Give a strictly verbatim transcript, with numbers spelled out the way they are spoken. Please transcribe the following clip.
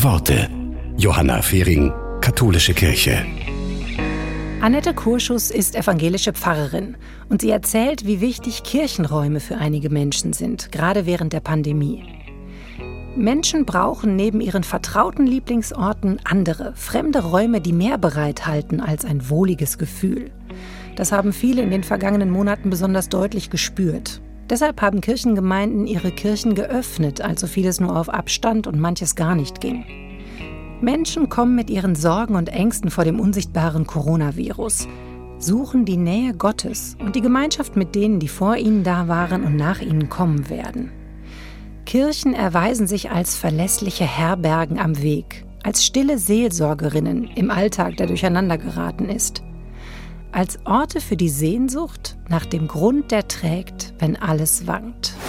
Worte. Johanna Fehring, Katholische Kirche. Annette Kurschus ist evangelische Pfarrerin und sie erzählt, wie wichtig Kirchenräume für einige Menschen sind, gerade während der Pandemie. Menschen brauchen neben ihren vertrauten Lieblingsorten andere, fremde Räume, die mehr bereithalten als ein wohliges Gefühl. Das haben viele in den vergangenen Monaten besonders deutlich gespürt. Deshalb haben Kirchengemeinden ihre Kirchen geöffnet, als so vieles nur auf Abstand und manches gar nicht ging. Menschen kommen mit ihren Sorgen und Ängsten vor dem unsichtbaren Coronavirus, suchen die Nähe Gottes und die Gemeinschaft mit denen, die vor ihnen da waren und nach ihnen kommen werden. Kirchen erweisen sich als verlässliche Herbergen am Weg, als stille Seelsorgerinnen im Alltag, der durcheinander geraten ist. Als Orte für die Sehnsucht nach dem Grund, der trägt, wenn alles wankt.